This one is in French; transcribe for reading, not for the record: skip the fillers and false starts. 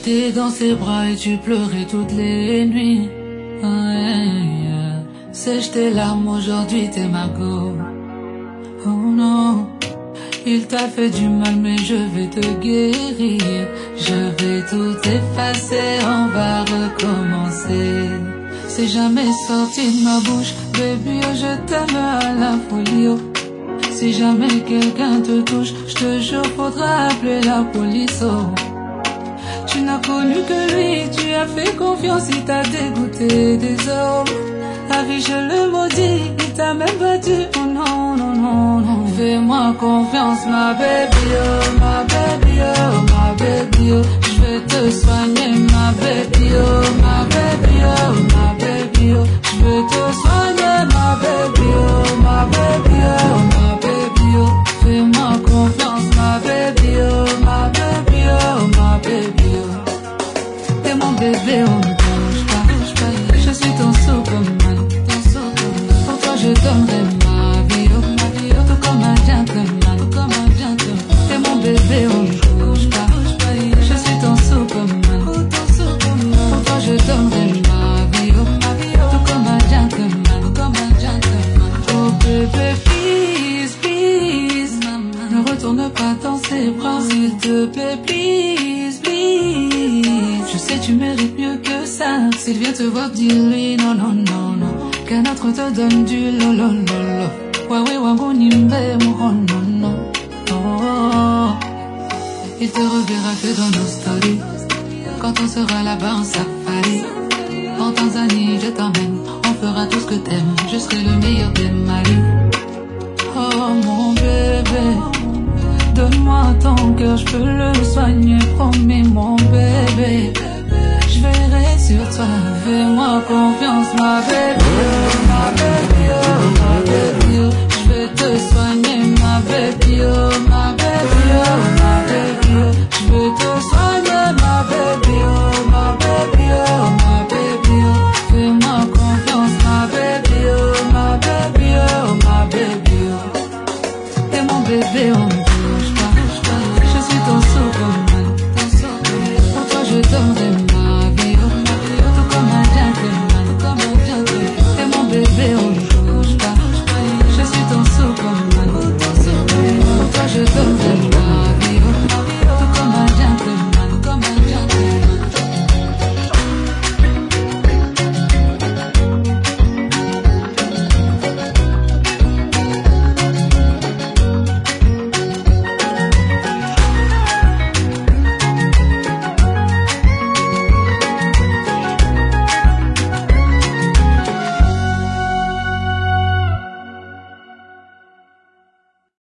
J'étais dans ses bras et tu pleurais toutes les nuits. Sèche tes larmes, aujourd'hui t'es ma go. Oh non, il t'a fait du mal mais je vais te guérir. Je vais tout effacer, on va recommencer. C'est jamais sorti de ma bouche, baby, oh, je t'aime à la folie, oh. Si jamais quelqu'un te touche, je te jure faudra appeler la police, oh. Tu n'as connu que lui, tu as fait confiance, il t'a dégoûté des hommes. La vie je le maudis, il t'a même battu, oh non, non, non, non. Fais-moi confiance, ma baby, oh, ma baby, oh, ma baby, oh. Je vais te soigner, ma baby, oh, ma baby, oh, ma baby, oh. Je vais te soigner, ma baby, oh, ma baby, oh, ma baby, oh. Fais-moi confiance, ma baby, oh, ma baby, oh, ma baby, oh. T'es mon bébé, on ne touche pas. Je suis ton Superman. Pour toi je donnerai ma vie, oh, tout comme un gentleman. T'es mon bébé, on ne touche pas. Je suis ton Superman. Pour toi je donnerai ma vie, oh, tout comme un gentleman. Oh bébé, please, please, ne retourne pas dans ses bras, s'il te plaît, please, please. Je sais tu mérites mieux que ça. S'il vient te voir, dis-lui non, non, non, non. Qu'un autre te donne du lolololo. Waouh, waouh, nimbe, oh non, non. Oh, il te reverra que dans nos stories. Quand on sera là-bas en safari. En Tanzanie, je t'emmène. On fera tout ce que t'aimes. Je serai le meilleur des maris. Oh mon bébé, donne-moi ton cœur, je peux le soigner, promis mon bébé. Je veillerai sur toi, fais-moi confiance, ma baby, oh, ma baby, oh, ma baby, oh. Je vais te soigner, ma baby, oh, ma baby, oh, ma baby, oh. Je vais te soigner, ma baby, oh, ma baby, oh, ma baby, oh. Fais-moi confiance, ma baby, oh, ma baby, oh, ma baby, oh. T'es mon bébé, oh.